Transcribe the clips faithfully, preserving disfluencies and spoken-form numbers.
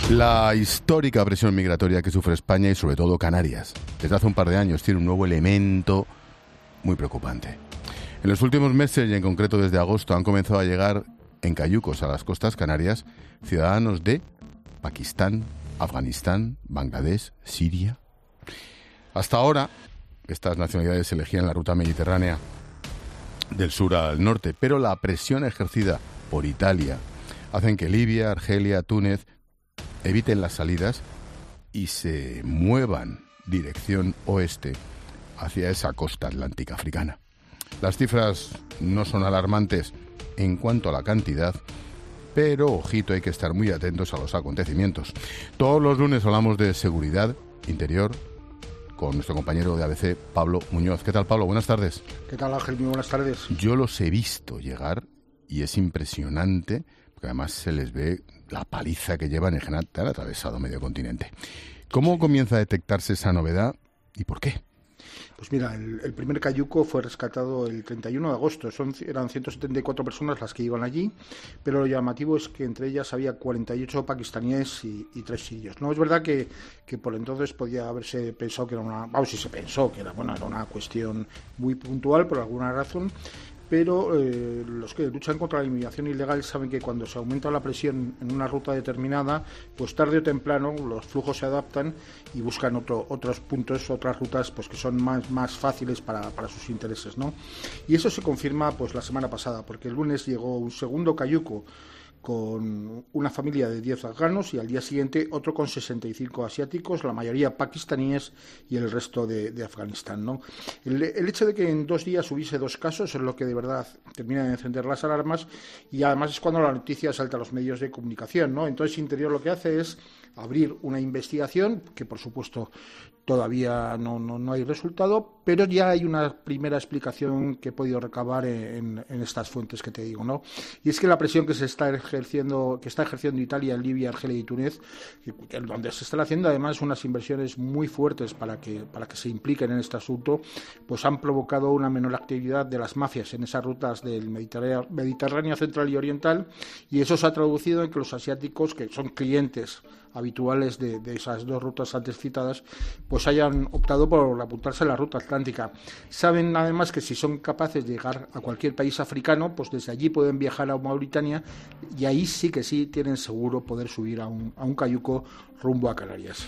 La histórica presión migratoria que sufre España y sobre todo Canarias desde hace un par de años tiene un nuevo elemento muy preocupante. En los últimos meses y en concreto desde agosto han comenzado a llegar en cayucos a las costas canarias ciudadanos de Pakistán, Afganistán, Bangladesh, Siria. Hasta ahora estas nacionalidades elegían la ruta mediterránea del sur al norte, pero la presión ejercida por Italia hacen que Libia, Argelia, Túnez eviten las salidas y se muevan dirección oeste hacia esa costa atlántica africana. Las cifras no son alarmantes en cuanto a la cantidad, pero ojito, hay que estar muy atentos a los acontecimientos. Todos los lunes hablamos de seguridad interior con nuestro compañero de A B C, Pablo Muñoz. ¿Qué tal, Pablo? Buenas tardes. ¿Qué tal, Ángel? Muy buenas tardes. Yo los he visto llegar y es impresionante, porque además se les ve la paliza que llevan en general, han atravesado medio continente. ¿Cómo comienza a detectarse esa novedad y por qué? Pues mira, el, el primer cayuco fue rescatado el treinta y uno de agosto. Son, eran ciento setenta y cuatro personas las que iban allí, pero lo llamativo es que entre ellas había cuarenta y ocho pakistaníes y, y tres sirios. No es verdad que, que por entonces podía haberse pensado que era una... Vamos, si se pensó que era, bueno, era una cuestión muy puntual por alguna razón, pero eh, los que luchan contra la inmigración ilegal saben que cuando se aumenta la presión en una ruta determinada, pues tarde o temprano los flujos se adaptan y buscan otro, otros puntos, otras rutas pues que son más, más fáciles para, para sus intereses, ¿no? Y eso se confirma pues la semana pasada, porque el lunes llegó un segundo cayuco con una familia de diez afganos y al día siguiente otro con sesenta y cinco asiáticos, la mayoría pakistaníes y el resto de, de Afganistán, ¿no? El, el hecho de que en dos días hubiese dos casos es lo que de verdad termina de encender las alarmas y además es cuando la noticia salta a los medios de comunicación, ¿no? Entonces Interior lo que hace es abrir una investigación que por supuesto todavía no, no, no hay resultado, pero ya hay una primera explicación que he podido recabar en, en estas fuentes que te digo, ¿no? Y es que la presión que se está ejerciendo, que está ejerciendo Italia en Libia, Argelia y Túnez, donde se están haciendo además unas inversiones muy fuertes para que, para que se impliquen en este asunto, pues han provocado una menor actividad de las mafias en esas rutas del Mediterráneo, Mediterráneo central y oriental, y eso se ha traducido en que los asiáticos, que son clientes habituales de, de esas dos rutas antes citadas, pues hayan optado por apuntarse a la ruta atlántica. Saben además que si son capaces de llegar a cualquier país africano, pues desde allí pueden viajar a Mauritania y ahí sí que sí tienen seguro poder subir a un, a un cayuco rumbo a Canarias.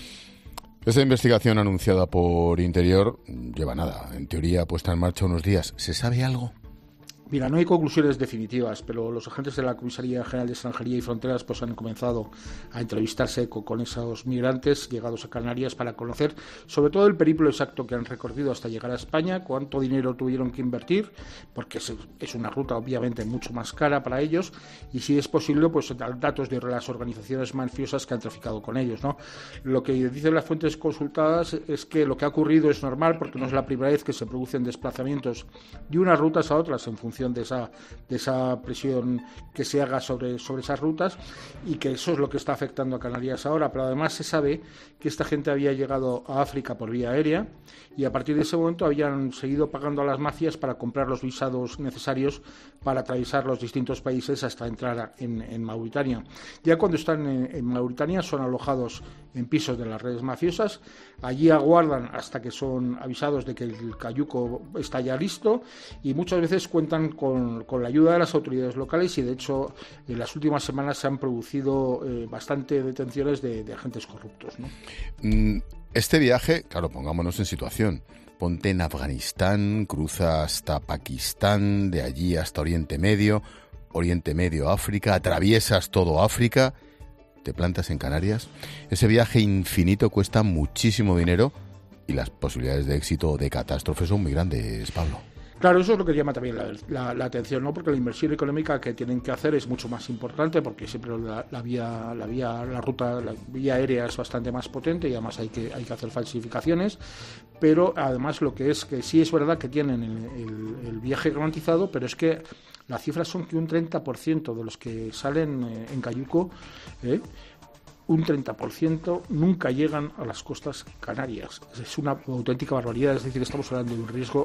Esa investigación anunciada por Interior lleva nada, en teoría puesta en marcha unos días. ¿Se sabe algo? Mira, no hay conclusiones definitivas, pero los agentes de la Comisaría General de Extranjería y Fronteras pues han comenzado a entrevistarse con, con esos migrantes llegados a Canarias para conocer sobre todo el periplo exacto que han recorrido hasta llegar a España, cuánto dinero tuvieron que invertir, porque es, es una ruta obviamente mucho más cara para ellos, y si es posible, pues datos de las organizaciones mafiosas que han traficado con ellos, ¿no? Lo que dicen las fuentes consultadas es que lo que ha ocurrido es normal porque no es la primera vez que se producen desplazamientos de unas rutas a otras en función de esa, de esa presión que se haga sobre, sobre esas rutas, y que eso es lo que está afectando a Canarias ahora. Pero además se sabe que esta gente había llegado a África por vía aérea y a partir de ese momento habían seguido pagando a las mafias para comprar los visados necesarios para atravesar los distintos países hasta entrar en, en Mauritania. Ya cuando están en, en Mauritania son alojados en pisos de las redes mafiosas, allí aguardan hasta que son avisados de que el cayuco está ya listo y muchas veces cuentan con, con la ayuda de las autoridades locales y de hecho en las últimas semanas se han producido eh, bastante detenciones de, de agentes corruptos, ¿no? Este viaje, claro, pongámonos en situación, ponte en Afganistán, cruza hasta Pakistán, de allí hasta Oriente Medio, Oriente Medio, África, atraviesas todo África, te plantas en Canarias. Ese viaje infinito cuesta muchísimo dinero y las posibilidades de éxito o de catástrofe son muy grandes, Pablo. Claro, eso es lo que llama también la, la, la atención, ¿no? Porque la inversión económica que tienen que hacer es mucho más importante, porque siempre la, la vía, la vía, la ruta, la vía aérea es bastante más potente y además hay que, hay que hacer falsificaciones. Pero además lo que es que sí es verdad que tienen el, el, el viaje garantizado, pero es que las cifras son que un treinta por ciento de los que salen eh, en cayuco, eh, un treinta por ciento nunca llegan a las costas canarias. Es una auténtica barbaridad, es decir, estamos hablando de un riesgo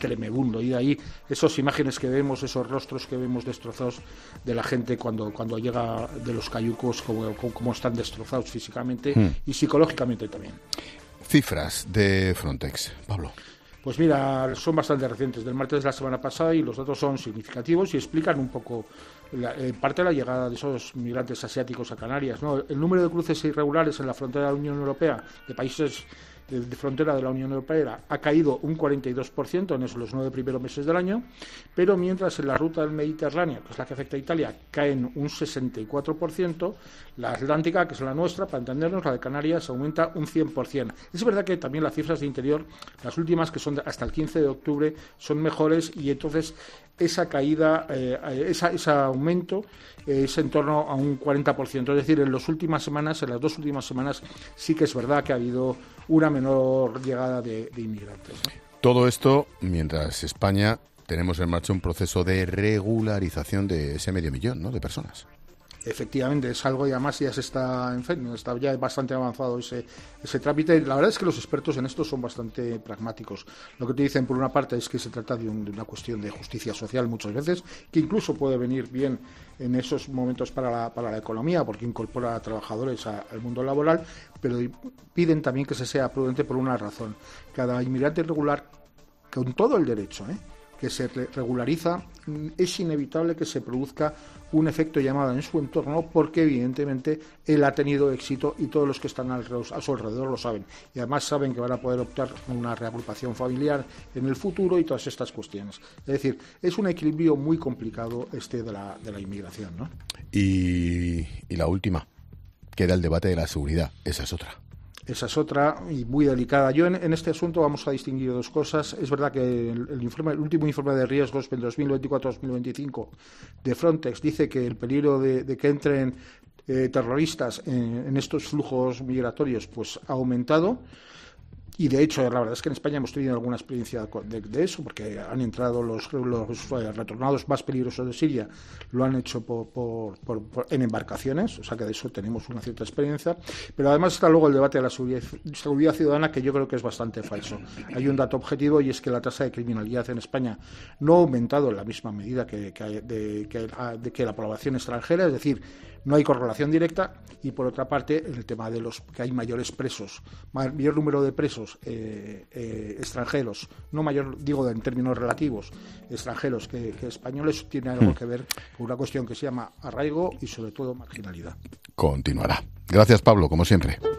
tremebundo. Y de ahí esas imágenes que vemos, esos rostros que vemos destrozados de la gente cuando, cuando llega de los cayucos, como, como están destrozados físicamente mm. y psicológicamente también. Cifras de Frontex, Pablo. Pues mira, son bastante recientes, del martes de la semana pasada, y los datos son significativos y explican un poco la, eh, parte de la llegada de esos migrantes asiáticos a Canarias, ¿no? El número de cruces irregulares en la frontera de la Unión Europea, de países de, de frontera de la Unión Europea, ha caído un cuarenta y dos por ciento en esos los nueve primeros meses del año, pero mientras en la ruta del Mediterráneo, que es la que afecta a Italia, caen un sesenta y cuatro por ciento, la Atlántica, que es la nuestra, para entendernos, la de Canarias, aumenta un cien por ciento. Es verdad que también las cifras de interior, las últimas, que son hasta el quince de octubre, son mejores, y entonces esa caída, eh, esa, ese aumento eh, es en torno a un cuarenta por ciento. Es decir, en las últimas semanas, en las dos últimas semanas, sí que es verdad que ha habido una menor llegada de, de inmigrantes, ¿no? Todo esto mientras España tenemos en marcha un proceso de regularización de ese medio millón, ¿no?, de personas. Efectivamente, es algo, y además ya se está, en fin, está ya bastante avanzado ese, ese trámite. La verdad es que los expertos en esto son bastante pragmáticos. Lo que te dicen, por una parte, es que se trata de, un, de una cuestión de justicia social muchas veces, que incluso puede venir bien en esos momentos para la, para la economía, porque incorpora a trabajadores a, al mundo laboral, pero piden también que se sea prudente por una razón. Cada inmigrante irregular, con todo el derecho, ¿eh?, que se regulariza, es inevitable que se produzca un efecto llamada en su entorno, porque evidentemente él ha tenido éxito y todos los que están a su alrededor lo saben, y además saben que van a poder optar por una reagrupación familiar en el futuro y todas estas cuestiones. Es decir, es un equilibrio muy complicado este de la, de la inmigración, ¿no? Y, y la última, queda el debate de la seguridad. Esa es otra. Esa es otra y muy delicada. Yo en, en este asunto vamos a distinguir dos cosas. Es verdad que el, el, informe, el último informe de riesgos del dos mil veinticuatro a dos mil veinticinco de Frontex dice que el peligro de, de que entren eh, terroristas en, en estos flujos migratorios pues ha aumentado. Y de hecho, la verdad es que en España hemos tenido alguna experiencia de, de eso, porque han entrado los, los eh, retornados más peligrosos de Siria, lo han hecho por, por, por, por, en embarcaciones, o sea que de eso tenemos una cierta experiencia. Pero además está luego el debate de la seguridad, seguridad ciudadana, que yo creo que es bastante falso. Hay un dato objetivo, y es que la tasa de criminalidad en España no ha aumentado en la misma medida que, que, de, que, de que la población extranjera, es decir, no hay correlación directa. Y por otra parte, el tema de los que hay mayores presos, mayor número de presos eh, eh, extranjeros, no mayor, digo en términos relativos, extranjeros que, que españoles, tiene algo que ver con una cuestión que se llama arraigo y sobre todo marginalidad. Continuará. Gracias, Pablo, como siempre.